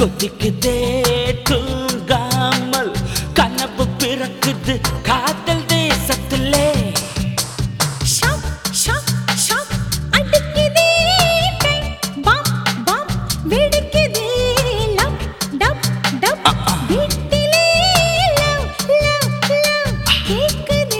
கொதிக்குதே தூங்காமல் கனவு பிறக்குது காதல் தேசத்திலே ஷாக் ஷாக் ஷாக் அடிக்குதே பம் பம் வெடிக்குதே லவ் டப் டப் வீட்டிலே லவ் லவ் லவ் கேக்குதே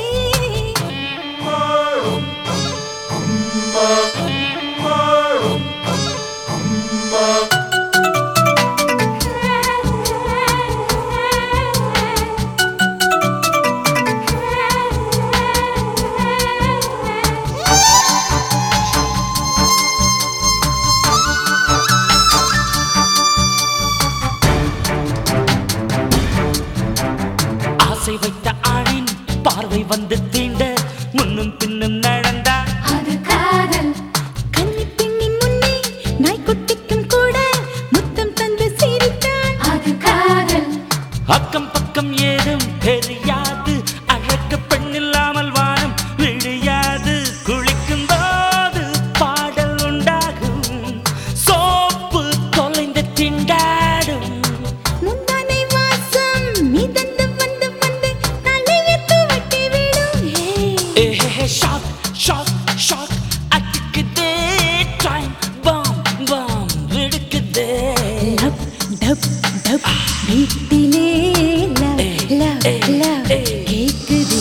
ஆசை வைத்த ஆணின் பார்வை வந்து தீண்ட முன்னும் பின்னும் நடந்தா அது காதல் கன்னி பெண்ணின் முன்னே நாய்க்குட்டிக்கும் கூட முத்தம் தந்து சிரித்தான் அது காதல் அக்கம் பக்கம் ஏதும் தெரியாது அழகு பெண்ணில்லாமல் வானம் விழியாது குளிக்கும் போது பாடல் உண்டாகும் சோப்பு தொலைந்து திண்டாடும் முந்தானை வாசம் மிதந்து வந்து வந்து தலையை துவட்டி விடும் ஷாக் ஷாக் ஷாக் அடிக்குதே டைம் பாம் பாம் வெடிக்குதே லவ் டப் டப் வீட்டிலே லவ் லவ் லவ் கேக்குதே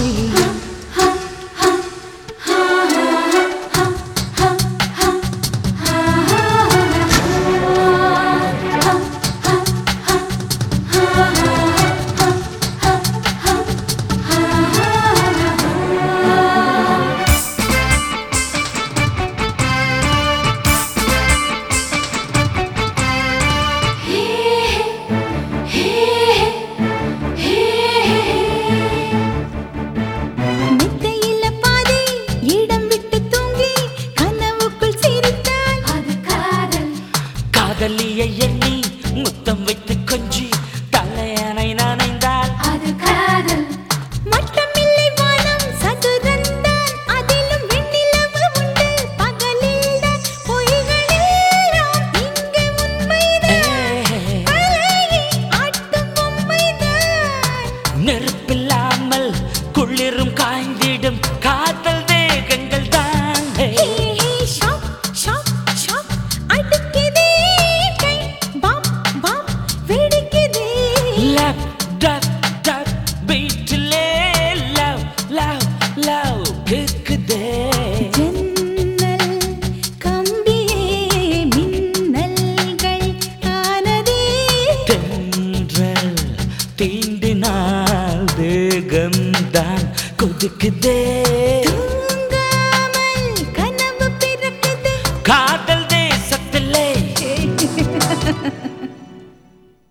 மெத்தையில பாதி இடம் விட்டு தூங்கி கனவுக்குள் சிரித்தான் அது காதல் காதலியை எண்ணி முத்தம் வைத்து கொஞ்சி தலையணை நனைந்தால் அது காதல் மட்டமில்லை வானம் சதுரந்தான் அதிலும் வெண்ணிலவு உண்டு பகலில்தான் பொய்களெல்லாம் இங்கு உண்மைதான் அழகி ஆட்டும் பொம்மைதான் நெருப்பில்லாமல் குளிரும் காய்ந்திடும் காதல் தேகங்கள் தான் ஷாக் ஷாக் ஷாக் அடிக்குதே கை பாம் பாம் வெடிக்குதே லவ் டக் டக் பீட்டிலே லவ் லவ் லவ் கேக்குதே ஜன்னல் கம்பியே மின்னல்கள் ஆனதே தென்றல் தீண்டினால் தேகம்தான் கொதிக்குதே